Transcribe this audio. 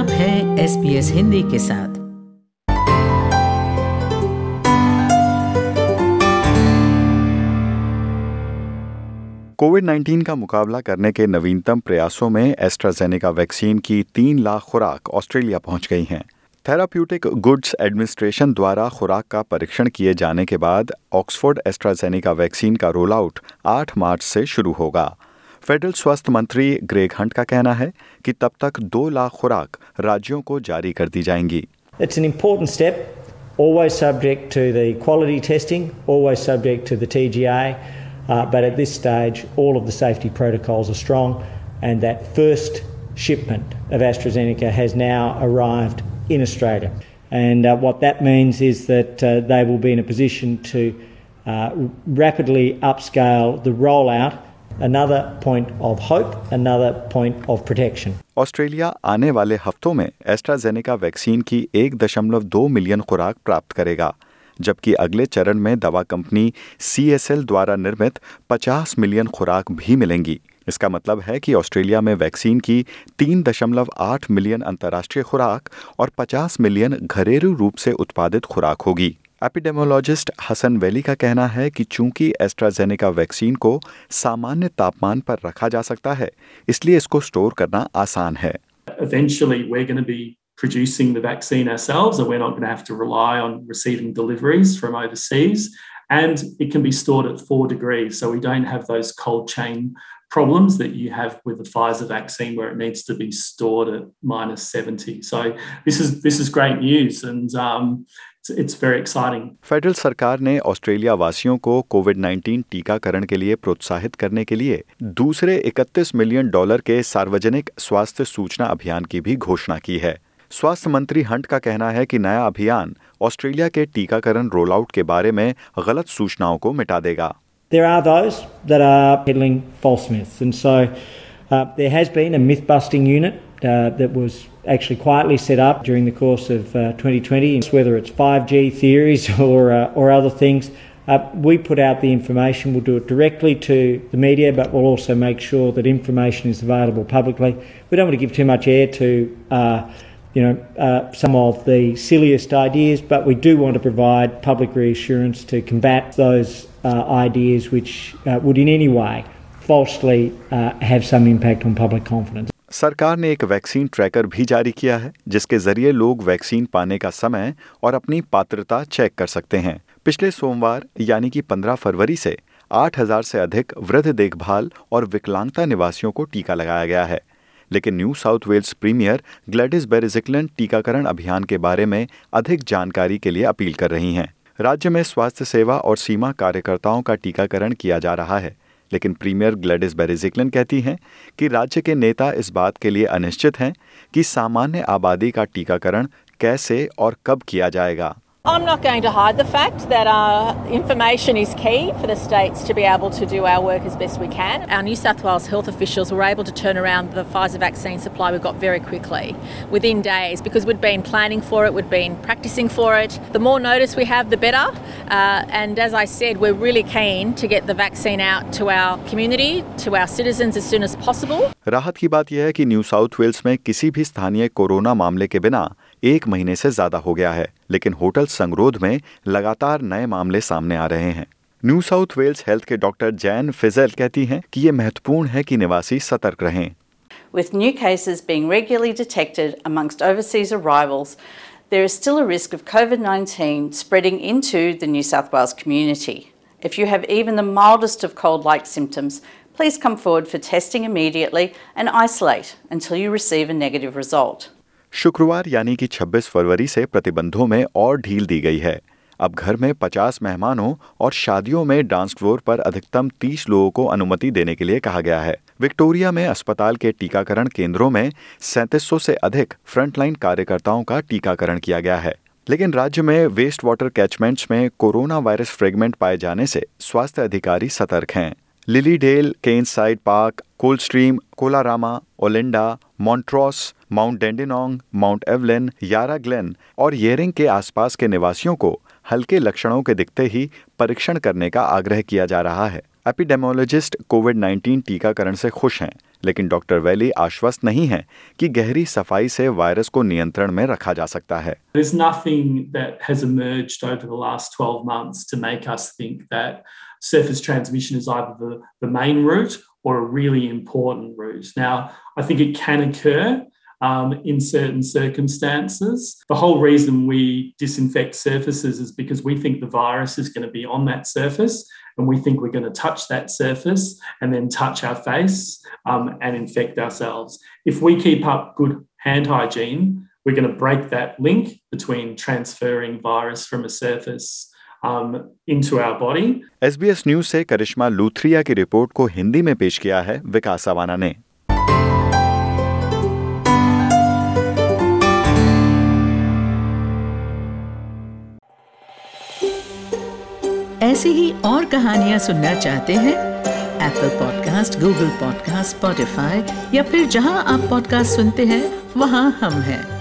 आप हैं SBS हिंदी के साथ। कोविड-19 का मुकाबला करने के नवीनतम प्रयासों में एस्ट्राजेनेका वैक्सीन की 3 लाख खुराक ऑस्ट्रेलिया पहुंच गई हैं। थेराप्यूटिक गुड्स एडमिनिस्ट्रेशन द्वारा खुराक का परीक्षण किए जाने के बाद ऑक्सफोर्ड एस्ट्राजेनेका वैक्सीन का रोल आउट 8 मार्च से शुरू होगा। फेडरल स्वास्थ्य मंत्री ग्रेग हंट का कहना है कि तब तक 2 लाख खुराक राज्यों को जारी कर दी जाएंगी। It's an important step, always subject to the quality testing, always subject to the TGA, but at this stage all of the safety protocols are strong and that first shipment of AstraZeneca has now arrived in Australia. And what that means is that they will be in a position to rapidly upscale the rollout. Another point of hope, another point of protection. Australia आने वाले हफ्तों में AstraZeneca vaccine की 1.2 million खुराक प्राप्त करेगा, जबकि अगले चरण में दवा कंपनी CSL द्वारा निर्मित 50 मिलियन खुराक भी मिलेंगी। इसका मतलब है कि ऑस्ट्रेलिया में वैक्सीन की 3.8 मिलियन अंतर्राष्ट्रीय खुराक और 50 मिलियन घरेलू रूप से उत्पादित खुराक होगी। एपिडेमियोलॉजिस्ट हसन वैली का कहना है कि चूंकि एस्ट्राजेनेका वैक्सीन को सामान्य तापमान पर रखा जा सकता है, इसलिए इसको स्टोर करना आसान है। Eventually we're going to be producing the vaccine ourselves and we're not going to have to rely on receiving deliveries from overseas, and it can be stored at 4 degrees, so we don't have those cold chain problems that you have with the Pfizer vaccine where it needs to be stored at -70. So this is great news and it's very exciting. Federal सरकार ने Australia वासियों को कोविड-19 टीकाकरण के लिए प्रोत्साहित करने के लिए दूसरे $31 मिलियन के सार्वजनिक स्वास्थ्य सूचना अभियान की भी घोषणा की है। स्वास्थ्य मंत्री हंट का कहना है कि नया अभियान ऑस्ट्रेलिया के टीकाकरण रोल आउट के बारे में गलत सूचनाओं को मिटा देगा। There are those that are peddling false myths, and so there has been a myth-busting unit that was actually quietly set up during the course of 2020. Whether it's 5G theories or other things, we put out the information. We'll do it directly to the media, but we'll also make sure that information is available publicly. We don't want to give too much air to some of the silliest ideas, but we do want to provide public reassurance to combat those ideas which would in any way falsely have some impact on public confidence. सरकार ने एक vaccine tracker भी जारी किया है, जिसके जरिए लोग वैक्सीन पाने का समय और अपनी पात्रता चेक कर सकते हैं। पिछले सोमवार यानी कि 15 फरवरी से 8,000 से अधिक वृद्ध देखभाल और विकलांगता निवासियों को टीका लगाया गया है, लेकिन New South Wales premier Gladys Berejiklian टीकाकरण अभियान के बारे में अधिक जानकारी के लिए अपील कर रही हैं। राज्य में स्वास्थ्य सेवा और सीमा कार्यकर्ताओं का टीकाकरण किया जा रहा है, लेकिन प्रीमियर ग्लैडिस बेरेज़िक्लिन कहती हैं कि राज्य के नेता इस बात के लिए अनिश्चित हैं कि सामान्य आबादी का टीकाकरण कैसे और कब किया जाएगा। I'm not going to hide the fact that information is key for the states to be able to do our work as best we can. Our New South Wales health officials were able to turn around the Pfizer vaccine supply we got very quickly, within days, because we'd been planning for it, we'd been practicing for it. The more notice we have, the better. And as I said, we're really keen to get the vaccine out to our community, to our citizens as soon as possible. राहत की बात यह है कि new South Wales में किसी भी स्थानीय कोरोना मामले के बिना 1 महीने से ज्यादा हो गया है, लेकिन होटल संगरोध में लगातार नए मामले सामने आ रहे हैं। न्यू साउथ वेल्स हेल्थ के डॉक्टर जैन फिजेल कहती हैं कि ये महत्वपूर्ण है कि निवासी सतर्क रहें। With new cases being regularly detected amongst overseas arrivals, there is still a risk of COVID-19 spreading into the New South Wales community. If you have even the mildest of cold-like symptoms, please come forward for testing immediately and isolate until you receive a negative result. शुक्रवार यानी कि 26 फरवरी से प्रतिबंधों में और ढील दी गई है। अब घर में 50 मेहमानों और शादियों में डांस फ्लोर पर अधिकतम 30 लोगों को अनुमति देने के लिए कहा गया है। विक्टोरिया में अस्पताल के टीकाकरण केंद्रों में 3700 से अधिक फ्रंटलाइन कार्यकर्ताओं का टीकाकरण किया गया है, लेकिन राज्य में वेस्ट वाटर कैचमेंट्स में कोरोना वायरस फ्रेगमेंट पाए जाने से स्वास्थ्य अधिकारी सतर्क हैं। Lilydale, Chirnside Park, Coldstream, Kalorama, Olinda, Montrose, Mount Dandenong, Mount Evelyn, Yarra Glen और येरिंग के आसपास के निवासियों को हल्के लक्षणों के दिखते ही परीक्षण करने का आग्रह किया जा रहा है। एपिडेमोलॉजिस्ट कोविड-19 टीकाकरण से खुश हैं, लेकिन डॉक्टर वैली आश्वस्त नहीं हैं कि गहरी सफाई से वायरस को नियंत्रण में रखा जा सकता है। There's nothing that has emerged over the last 12 months to make us think that surface transmission is either the main route or a really important route. Now, I think it can occur in certain circumstances. The whole reason we disinfect surfaces is because we think the virus is going to be on that surface, and we think we're going to touch that surface and then touch our face and infect ourselves. If we keep up good hand hygiene, we're going to break that link between transferring virus from a surface into our body. SBS news से करिश्मा लूथरिया की report को हिंदी में पेश किया है विकास अवाना ने। ऐसी ही और कहानियां सुनना चाहते हैं? Apple podcast, Google podcast, Spotify या फिर जहां आप पॉडकास्ट सुनते हैं वहां हम हैं।